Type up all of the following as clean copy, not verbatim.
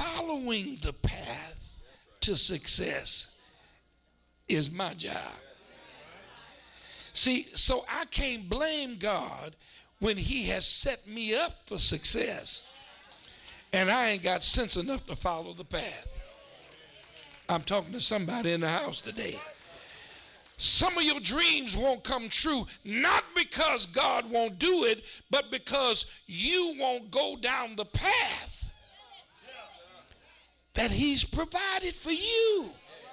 following the path to success is my job. See, so I can't blame God when he has set me up for success and I ain't got sense enough to follow the path. I'm talking to somebody in the house today. Some of your dreams won't come true, not because God won't do it, but because you won't go down the path that he's provided for you.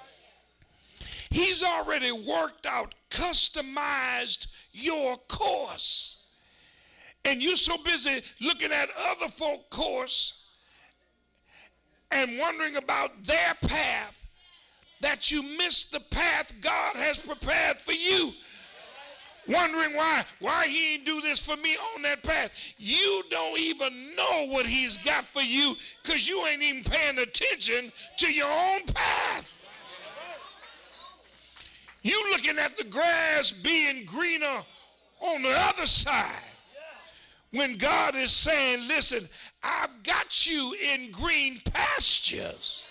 He's already worked out, customized your course. And you're so busy looking at other folk course and wondering about their path that you miss the path God has prepared for you. Wondering why he ain't do this for me on that path. You don't even know what he's got for you because you ain't even paying attention to your own path. You looking at the grass being greener on the other side when God is saying, listen, I've got you in green pastures.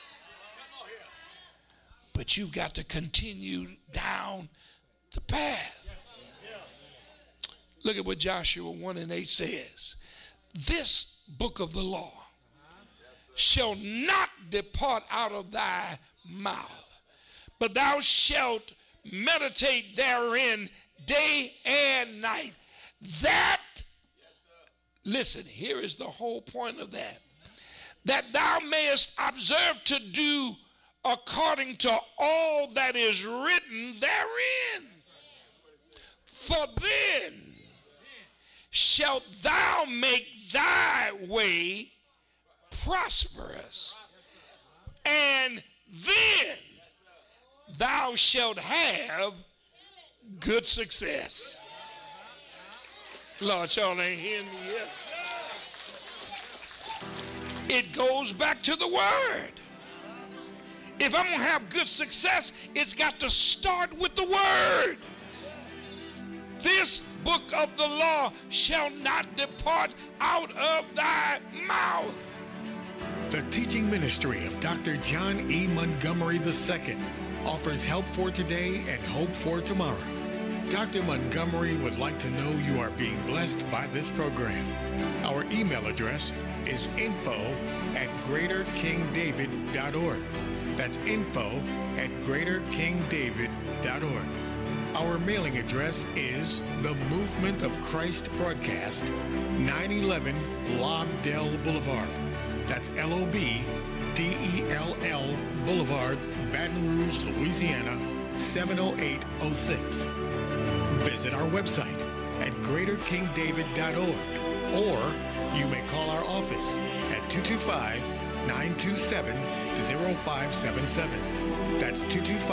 But you've got to continue down the path. Look at what Joshua 1:8 says. This book of the law shall not depart out of thy mouth, but thou shalt meditate therein day and night. That, listen, here is the whole point of that thou mayest observe to do according to all that is written therein. For then shalt thou make thy way prosperous, and then thou shalt have good success. Lord, y'all ain't hearing me yet. It goes back to the word. If I'm going to have good success, it's got to start with the word. This book of the law shall not depart out of thy mouth. The teaching ministry of Dr. John E. Montgomery II offers help for today and hope for tomorrow. Dr. Montgomery would like to know you are being blessed by this program. Our email address is info@greaterkingdavid.org. That's info@greaterkingdavid.org. Our mailing address is The Movement of Christ Broadcast, 911 Lobdell Boulevard. That's LOBDELL Boulevard, Baton Rouge, Louisiana, 70806. Visit our website at greaterkingdavid.org, or you may call our office at 225-927-0577. That's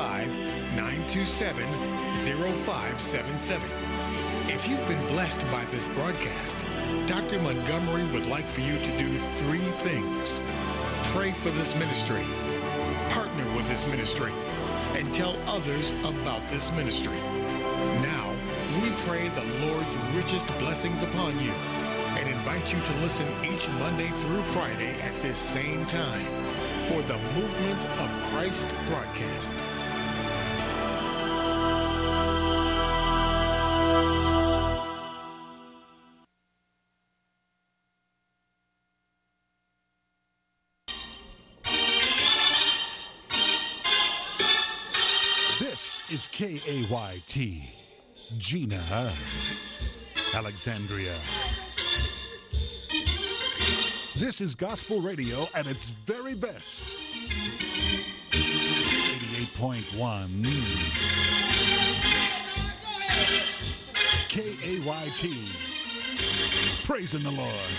225-927-0577. If you've been blessed by this broadcast, Dr. Montgomery would like for you to do 3 things. Pray for this ministry, partner with this ministry, and tell others about this ministry. Now, we pray the Lord's richest blessings upon you and invite you to listen each Monday through Friday at this same time for the Movement of Christ broadcast. This is KAYT, Gina, Alexandria. This is gospel radio at its very best. 88.1 KAYT. Praising the Lord.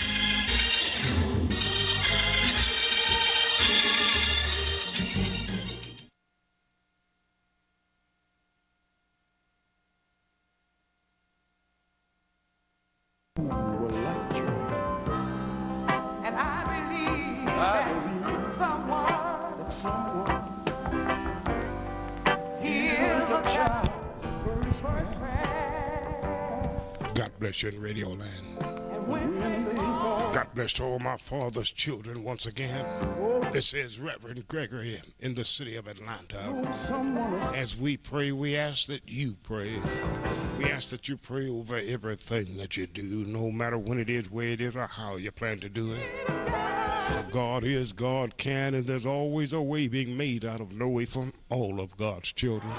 God bless you in Radio Land. And when they call God bless all my father's children once again. This is Reverend Gregory in the city of Atlanta. As we pray, we ask that you pray. We ask that you pray over everything that you do, no matter when it is, where it is, or how you plan to do it. For God is, God can, and there's always a way being made out of no way for all of God's children.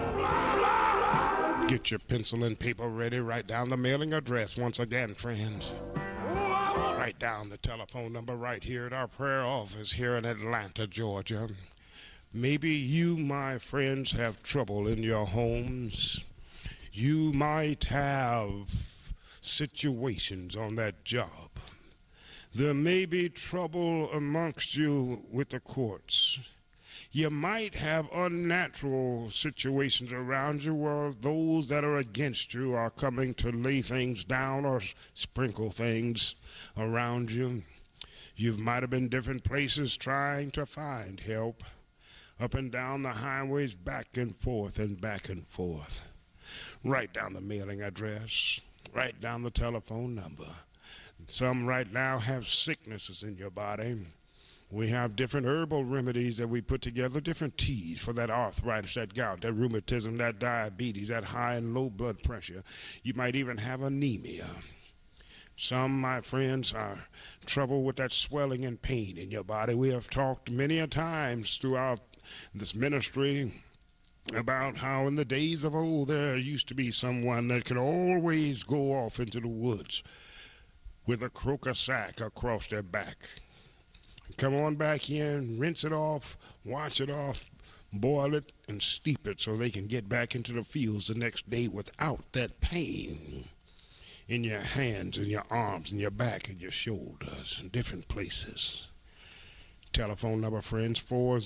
Get your pencil and paper ready. Write down the mailing address once again, friends. Write down the telephone number right here at our prayer office here in Atlanta, Georgia. Maybe you, my friends, have trouble in your homes. You might have situations on that job. There may be trouble amongst you with the courts. You might have unnatural situations around you where those that are against you are coming to lay things down or sprinkle things around you. You might have been different places trying to find help, up and down the highways, back and forth and back and forth. Write down the mailing address. Write down the telephone number. Some right now have sicknesses in your body. We have different herbal remedies that we put together, different teas for that arthritis, that gout, that rheumatism, that diabetes, that high and low blood pressure. You might even have anemia. Some, my friends, are trouble with that swelling and pain in your body. We have talked many a times throughout this ministry about how in the days of old there used to be someone that could always go off into the woods with a croaker sack across their back. Come on back in, rinse it off, wash it off, boil it, and steep it so they can get back into the fields the next day without that pain in your hands and your arms and your back and your shoulders and different places. Telephone number, friends,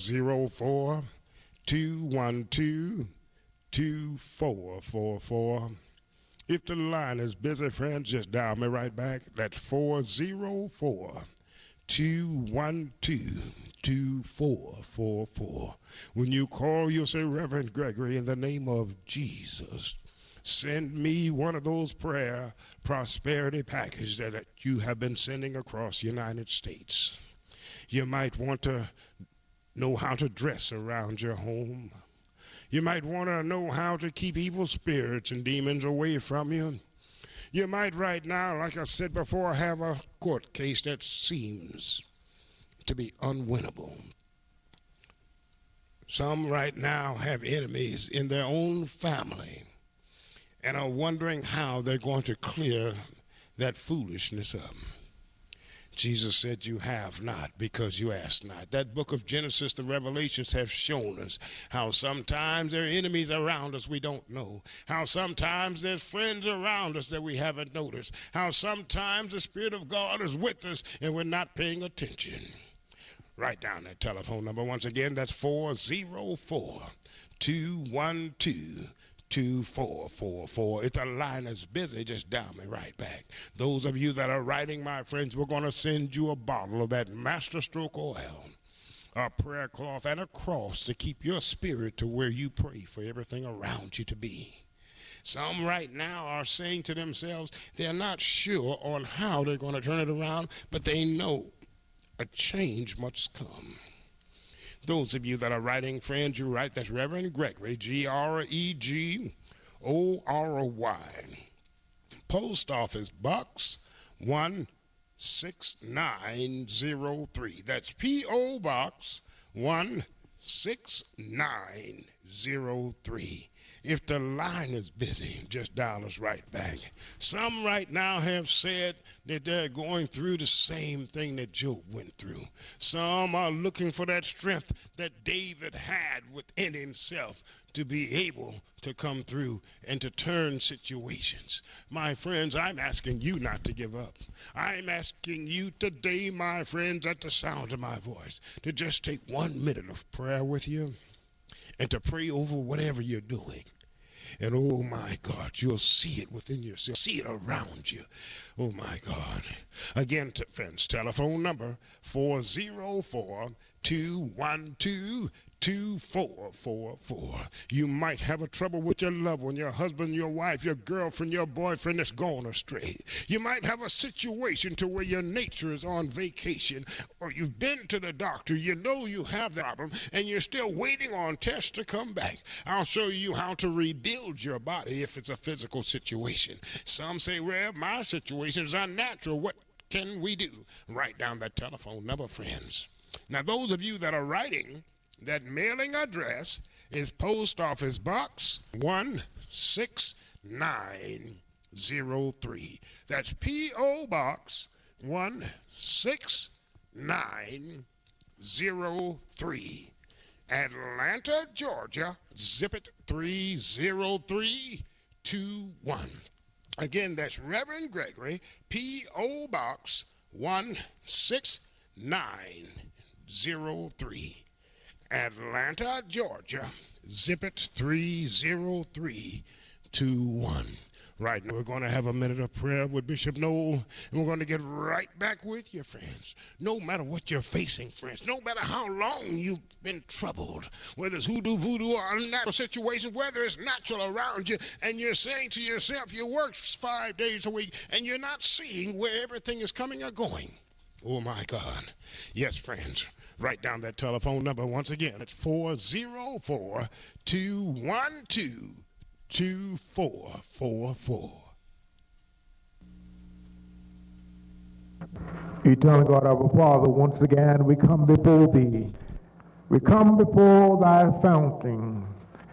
404-212-2444. If the line is busy, friends, just dial me right back. That's 404-212-2444. When you call, you'll say, Reverend Gregory, in the name of Jesus, send me one of those prayer prosperity packages that you have been sending across the United States. You might want to know how to dress around your home. You might want to know how to keep evil spirits and demons away from you. You might right now, like I said before, have a court case that seems to be unwinnable. Some right now have enemies in their own family and are wondering how they're going to clear that foolishness up. Jesus said, you have not because you ask not. That book of Genesis, the Revelations have shown us how sometimes there are enemies around us we don't know. How sometimes there's friends around us that we haven't noticed. How sometimes the Spirit of God is with us and we're not paying attention. Write down that telephone number once again. That's 404-212-2444. If the line is busy, just dial me right back. Those of you that are writing, my friends, we're going to send you a bottle of that Master Stroke oil, a prayer cloth, and a cross to keep your spirit to where you pray for everything around you to be. Some right now are saying to themselves they're not sure on how they're going to turn it around, but they know a change must come. Those of you that are writing, friends, you write, that's Reverend Gregory, Gregory. Post Office Box 16903. That's P.O. Box 16903. If the line is busy, just dial us right back. Some right now have said that they're going through the same thing that Job went through. Some are looking for that strength that David had within himself to be able to come through and to turn situations. My friends, I'm asking you not to give up. I'm asking you today, my friends, at the sound of my voice, to just take 1 minute of prayer with you and to pray over whatever you're doing. And oh my God, you'll see it within yourself, see it around you. Oh my God. Again, friends, telephone number 404-212-2444. 2444. You might have a trouble with your loved one, your husband, your wife, your girlfriend, your boyfriend that's gone astray. You might have a situation to where your nature is on vacation, or you've been to the doctor, you know you have the problem, and you're still waiting on tests to come back. I'll show you how to rebuild your body if it's a physical situation. Some say, well, my situation is unnatural. What can we do? Write down that telephone number, friends. Now, those of you that are writing, that mailing address is Post Office Box 16903. That's P.O. Box 16903. Atlanta, Georgia, zip it 30321. Again, that's Reverend Gregory, P.O. Box 16903. Atlanta, Georgia, zip it 30321. Right now, we're going to have a minute of prayer with Bishop Noel, and we're going to get right back with you, friends. No matter what you're facing, friends, no matter how long you've been troubled, whether it's hoodoo, voodoo, or unnatural situations, whether it's natural around you, and you're saying to yourself, you work 5 days a week, and you're not seeing where everything is coming or going. Oh, my God. Yes, friends. Write down that telephone number once again. It's 404-212-2444. Eternal God, our Father, once again we come before Thee. We come before Thy fountain.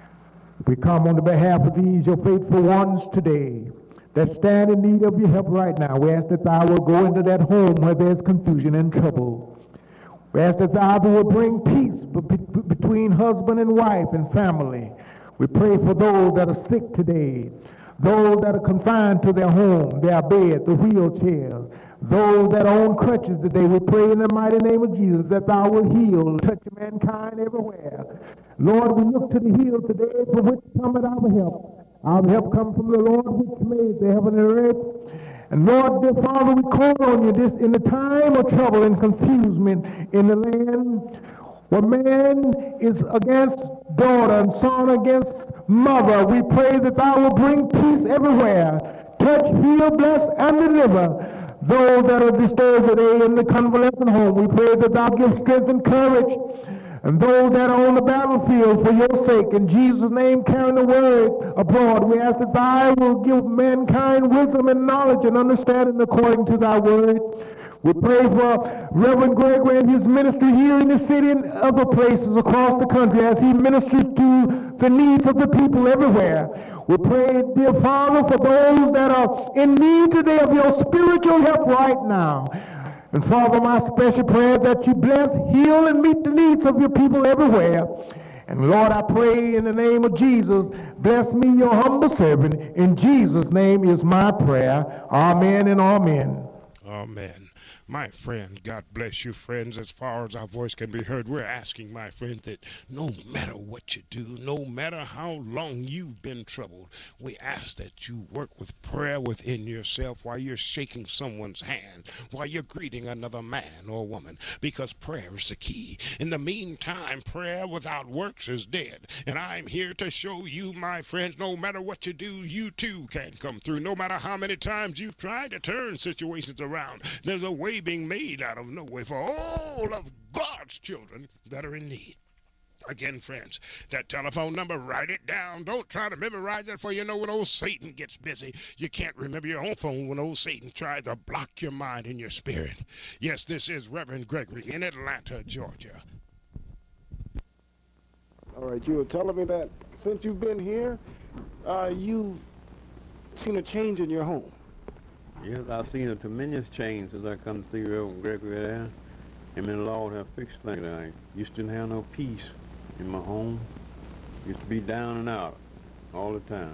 We come on the behalf of these, your faithful ones today, that stand in need of your help right now. We ask that Thou will go into that home where there's confusion and trouble. We ask that Thou will bring peace between husband and wife and family. We pray for those that are sick today, those that are confined to their home, their bed, the wheelchairs, those that are on crutches today. We pray in the mighty name of Jesus that Thou will heal, touch mankind everywhere. Lord, we look to the hill today from which cometh our help. Our help comes from the Lord which made the heaven and earth. And Lord, dear Father, we call on you this in the time of trouble and confusement in the land where man is against daughter and son against mother. We pray that Thou will bring peace everywhere. Touch, heal, bless, and deliver those that are disturbed today in the convalescent home. We pray that Thou give strength and courage, and those that are on the battlefield for your sake, in Jesus' name, carrying the word abroad. We ask that Thou will give mankind wisdom and knowledge and understanding according to Thy word. We pray for Reverend Gregory and his ministry here in the city and other places across the country as he ministers to the needs of the people everywhere. We pray, dear Father, for those that are in need today of your spiritual help right now. And Father, my special prayer that you bless, heal, and meet the needs of your people everywhere. And Lord, I pray in the name of Jesus, bless me, your humble servant. In Jesus' name is my prayer. Amen and amen. Amen. My friend, God bless you, friends. As far as our voice can be heard, we're asking, my friend, that no matter what you do, no matter how long you've been troubled, we ask that you work with prayer within yourself while you're shaking someone's hand, while you're greeting another man or woman, because prayer is the key. In the meantime, prayer without works is dead. And I'm here to show you, my friends, no matter what you do, you too can come through. No matter how many times you've tried to turn situations around, there's a way being made out of no way for all of God's children that are in need. Again, friends, that telephone number, write it down. Don't try to memorize it, for you know when old Satan gets busy, you can't remember your own phone when old Satan tries to block your mind and your spirit. Yes, this is Reverend Gregory in Atlanta, Georgia. All right, you were telling me that since you've been here, you've seen a change in your home. Yes, I've seen a tremendous change since I come to see Reverend Gregory there. Him and the Lord have fixed things. I used to have no peace in my home. Used to be down and out all the time.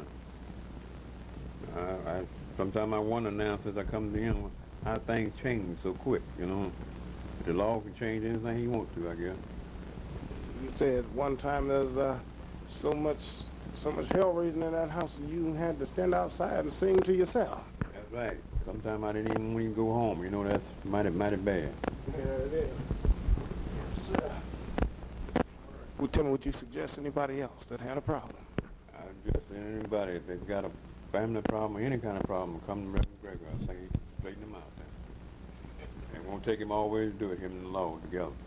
Sometimes I wonder now since I come to him how things change so quick, you know. The Lord can change anything he wants to, I guess. You said one time there's so much hell raising in that house you had to stand outside and sing to yourself. That's right. Sometimes I didn't even want to go home. You know, that's mighty bad. Yeah, it is. Well, tell me, would you suggest anybody else that had a problem? I just anybody that's got a family problem or any kind of problem, come to Reverend Gregory. I think he can straighten them out there. It won't take him always to do it, him and the Lord together.